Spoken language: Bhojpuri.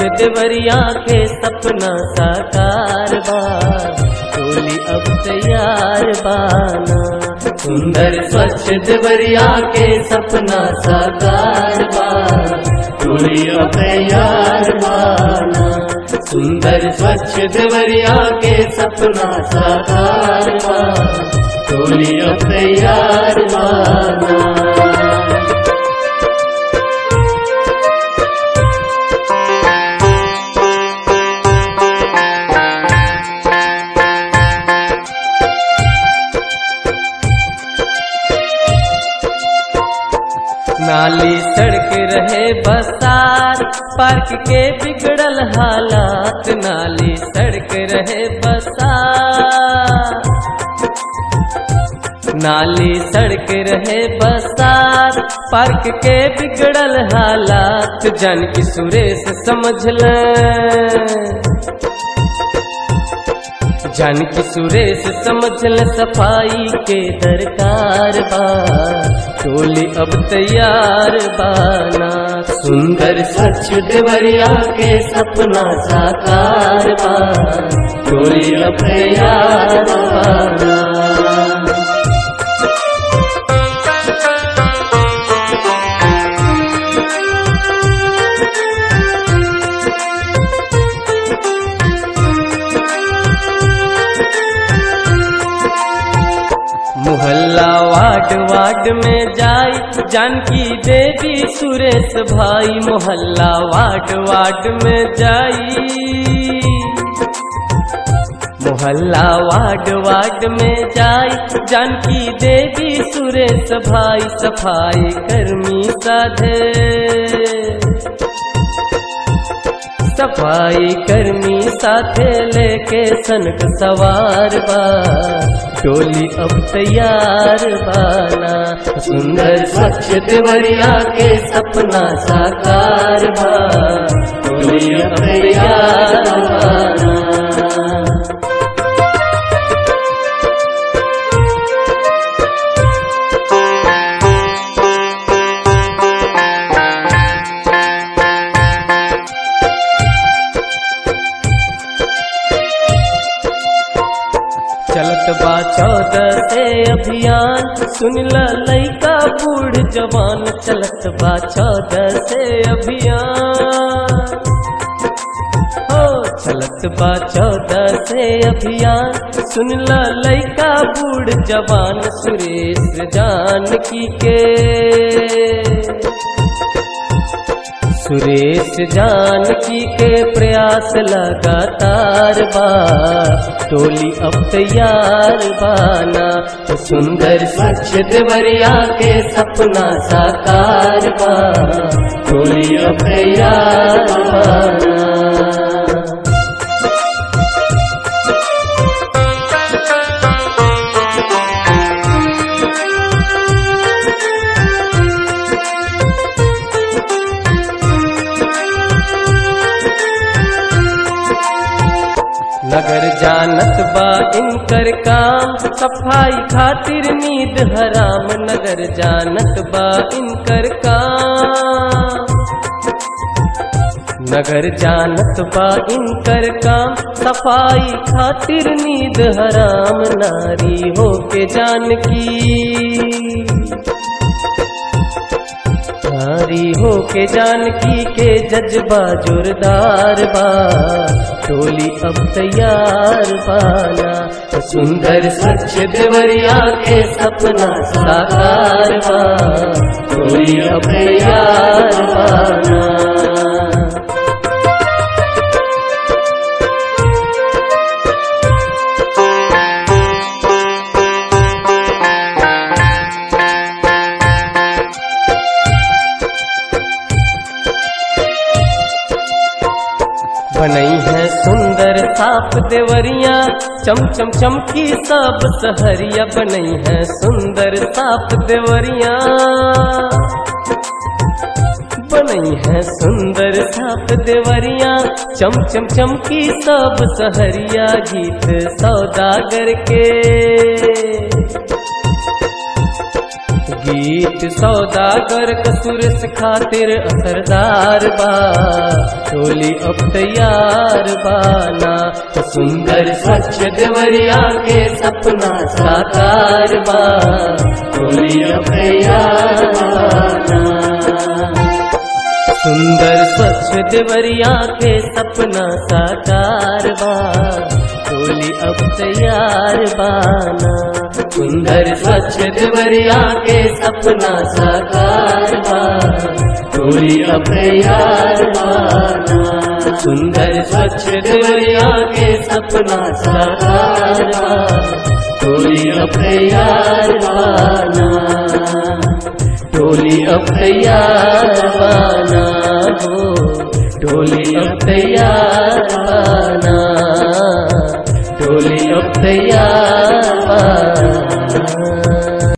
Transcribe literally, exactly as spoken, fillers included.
देवरिया के सपना साकार बा, टोली अब तैयार बाना। सुंदर स्वच्छ देवरिया के सपना साकार बा, टोली अब तैयार बाना। सुंदर स्वच्छ देवरिया के सपना साकार बा, टोली अब तैयार बाना। नाली सड़क रहे बसार, पार्क के बिगड़ल हालात। नाली सड़क रहे बसार, नाली सड़क रहे बसार, पार्क के बिगड़ल हालात। जानकी सुरेश समझ ले, जानकी सुरेश समझ ले सफाई के दरकार बा, टोली अब तैयार बाना। सुंदर स्वच्छ देवरिया के सपना साकार बा, टोली अब तैयार बाना। मोहल्ला वार्ड वार्ड में जाई जानकी देवी सुरेश भाई। मोहल्ला वार्ड वार्ड में जाई, मोहल्ला वार्ड वार्ड में जाई जानकी देवी सुरेश भाई। सफाई कर्मी साधे, सफाई कर्मी साथे लेके सनक सवार बा, टोली अब तैयार बाना। सुंदर स्वच्छ देवरिया के सपना साकार बा, टोली अब तैयार बाना। चलत बा चौदह से अभियान, सुन ल लइका बूढ़ जवान। चलत बा चौदह से अभियान, हो चलत बा चौदह से अभियान। सुन ल लइका बूढ़ जवान। सुरेश जानकी के, सुरेश जानकी के प्रयास लगातार बा, टोली अब तैयार बाना। सुंदर स्वच्छ देवरिया के सपना साकार बा, टोली अब तैयार बाना। नगर जानत बा इनकर काम, सफाई खातिर नींद हराम। नगर जानत बा इनकर काम, नगर जानत बा इनकर काम। सफाई खातिर नींद हराम। नारी हो के जानकी, नारी हो के जानकी के जज्बा जोरदार बा, टोली अब तैयार बाना। सुंदर स्वच्छ देवरिया के सपना साकार बा, टोली अब तैयार बाना। बनई है सुंदर साफ देवरिया, चम चम चमकी सब सहरिया। बनई है सुंदर साफ देवरिया, बनई है सुंदर साफ देवरिया। चम चम चमकी सब सहरिया। गीत सौदागर के, गीत सौदागर कसूरस खातिर असरदार बा टोली अब तैयार बाना सुंदर स्वच्छ देवरिया के सपना साकार बा टोली अब तैयार बाना सुंदर स्वच्छ देवरिया के सपना साकार बा टोली अब तैयार बाना सुंदर स्वच्छ देवरिया के सपना साकार बा टोली अब तैयार बाना सुंदर स्वच्छ देवरिया के सपना साकार बा टोली अब तैयार बाना टोली अब तैयार बाना हो टोली अब तैयार बाना टोली अब तैयार बाना।